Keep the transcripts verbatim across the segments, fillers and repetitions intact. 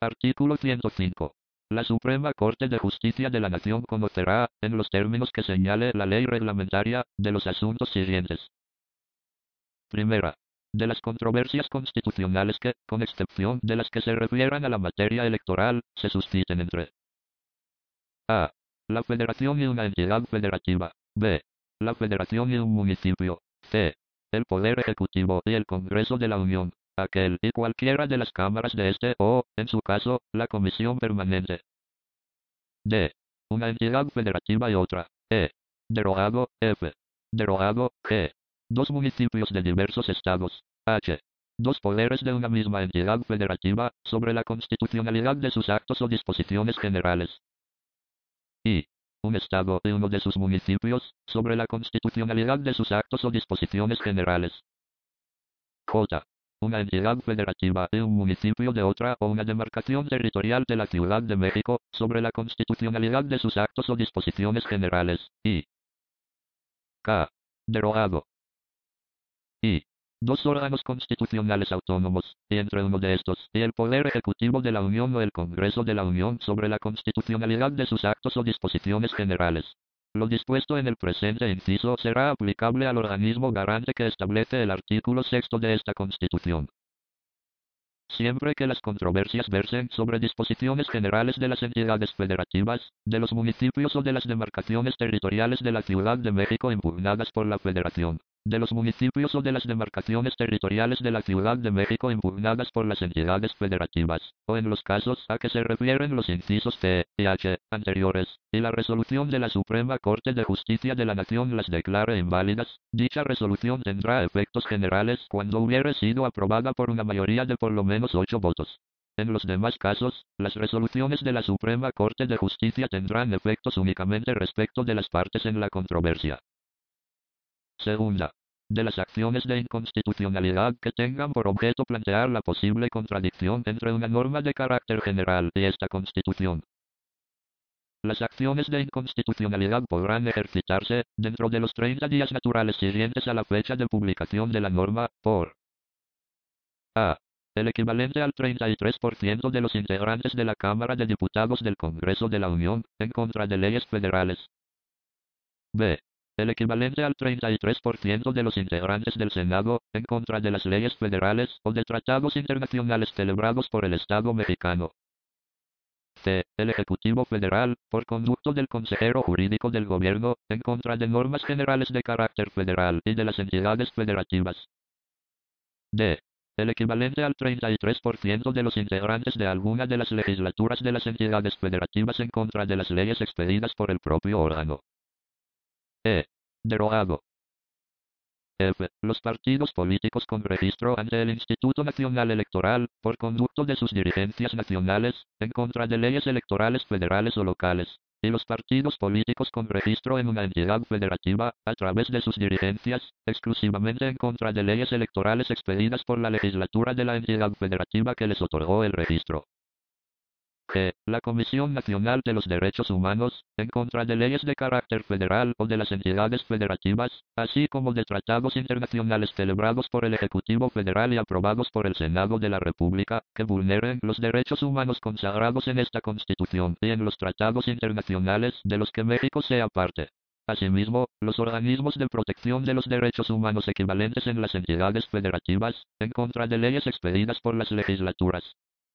Artículo ciento cinco. La Suprema Corte de Justicia de la Nación conocerá, en los términos que señale la ley reglamentaria, de los asuntos siguientes. Primera. De las controversias constitucionales que, con excepción de las que se refieran a la materia electoral, se susciten entre a. La Federación y una entidad federativa. B. La Federación y un municipio. C. El Poder Ejecutivo y el Congreso de la Unión. Aquel y cualquiera de las cámaras de este o, en su caso, la Comisión Permanente. D. Una entidad federativa y otra. E. Derogado. F. Derogado. G. Dos municipios de diversos estados. H. Dos poderes de una misma entidad federativa, sobre la constitucionalidad de sus actos o disposiciones generales. I. Un estado y uno de sus municipios, sobre la constitucionalidad de sus actos o disposiciones generales. J. Una entidad federativa y un municipio de otra o una demarcación territorial de la Ciudad de México, sobre la constitucionalidad de sus actos o disposiciones generales. I. K. Derogado. I. Dos órganos constitucionales autónomos, y entre uno de estos y el Poder Ejecutivo de la Unión o el Congreso de la Unión sobre la constitucionalidad de sus actos o disposiciones generales. Lo dispuesto en el presente inciso será aplicable al organismo garante que establece el artículo sexto de esta Constitución. Siempre que las controversias versen sobre disposiciones generales de las entidades federativas, de los municipios o de las demarcaciones territoriales de la Ciudad de México impugnadas por la Federación, de los municipios o de las demarcaciones territoriales de la Ciudad de México impugnadas por las entidades federativas, o en los casos a que se refieren los incisos C y H anteriores, y la resolución de la Suprema Corte de Justicia de la Nación las declare inválidas, dicha resolución tendrá efectos generales cuando hubiere sido aprobada por una mayoría de por lo menos ocho votos. En los demás casos, las resoluciones de la Suprema Corte de Justicia tendrán efectos únicamente respecto de las partes en la controversia. Segunda. De las acciones de inconstitucionalidad que tengan por objeto plantear la posible contradicción entre una norma de carácter general y esta Constitución. Las acciones de inconstitucionalidad podrán ejercitarse, dentro de los treinta días naturales siguientes a la fecha de publicación de la norma, por a. El equivalente al treinta y tres por ciento de los integrantes de la Cámara de Diputados del Congreso de la Unión, en contra de leyes federales. B. El equivalente al treinta y tres por ciento de los integrantes del Senado, en contra de las leyes federales o de tratados internacionales celebrados por el Estado mexicano. C. El Ejecutivo Federal, por conducto del consejero jurídico del gobierno, en contra de normas generales de carácter federal y de las entidades federativas. D. El equivalente al treinta y tres por ciento de los integrantes de alguna de las legislaturas de las entidades federativas en contra de las leyes expedidas por el propio órgano. E. Derogado. F. Los partidos políticos con registro ante el Instituto Nacional Electoral, por conducto de sus dirigencias nacionales, en contra de leyes electorales federales o locales, y los partidos políticos con registro en una entidad federativa, a través de sus dirigencias, exclusivamente en contra de leyes electorales expedidas por la legislatura de la entidad federativa que les otorgó el registro. G. La Comisión Nacional de los Derechos Humanos, en contra de leyes de carácter federal o de las entidades federativas, así como de tratados internacionales celebrados por el Ejecutivo Federal y aprobados por el Senado de la República, que vulneren los derechos humanos consagrados en esta Constitución y en los tratados internacionales de los que México sea parte. Asimismo, los organismos de protección de los derechos humanos equivalentes en las entidades federativas, en contra de leyes expedidas por las legislaturas.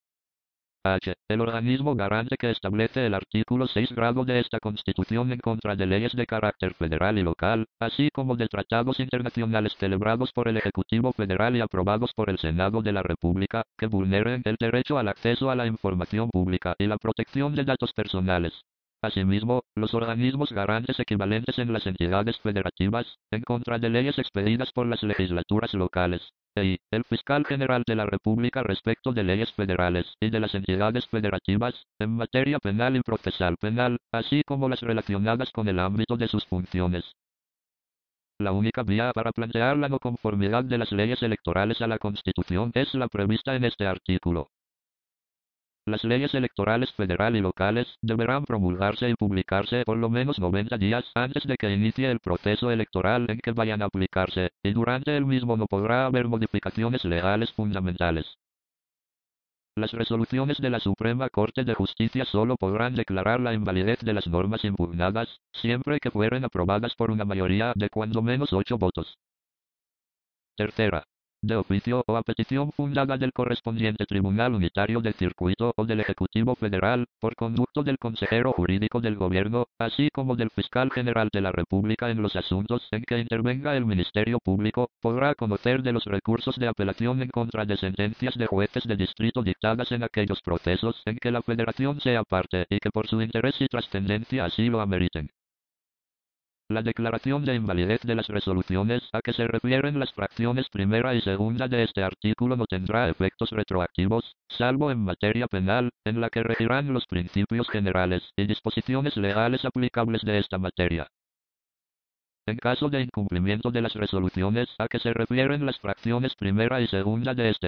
H. El organismo garante que establece el artículo seis grado de esta Constitución en contra de leyes de carácter federal y local, así como de tratados internacionales celebrados por el Ejecutivo Federal y aprobados por el Senado de la República, que vulneren el derecho al acceso a la información pública y la protección de datos personales. Asimismo, los organismos garantes equivalentes en las entidades federativas, en contra de leyes expedidas por las legislaturas locales. E. El Fiscal General de la República respecto de leyes federales y de las entidades federativas, en materia penal y procesal penal, así como las relacionadas con el ámbito de sus funciones. La única vía para plantear la no conformidad de las leyes electorales a la Constitución es la prevista en este artículo. Las leyes electorales federal y locales deberán promulgarse y publicarse por lo menos noventa días antes de que inicie el proceso electoral en que vayan a aplicarse, y durante el mismo no podrá haber modificaciones legales fundamentales. Las resoluciones de la Suprema Corte de Justicia solo podrán declarar la invalidez de las normas impugnadas, siempre que fueren aprobadas por una mayoría de cuando menos ocho votos. Tercera. De oficio o a petición fundada del correspondiente Tribunal Unitario del Circuito o del Ejecutivo Federal, por conducto del Consejero Jurídico del Gobierno, así como del Fiscal General de la República en los asuntos en que intervenga el Ministerio Público, podrá conocer de los recursos de apelación en contra de sentencias de jueces de distrito dictadas en aquellos procesos en que la Federación sea parte y que por su interés y trascendencia así lo ameriten. La declaración de invalidez de las resoluciones a que se refieren las fracciones primera y segunda de este artículo no tendrá efectos retroactivos, salvo en materia penal, en la que regirán los principios generales y disposiciones legales aplicables de esta materia. En caso de incumplimiento de las resoluciones a que se refieren las fracciones primera y segunda de este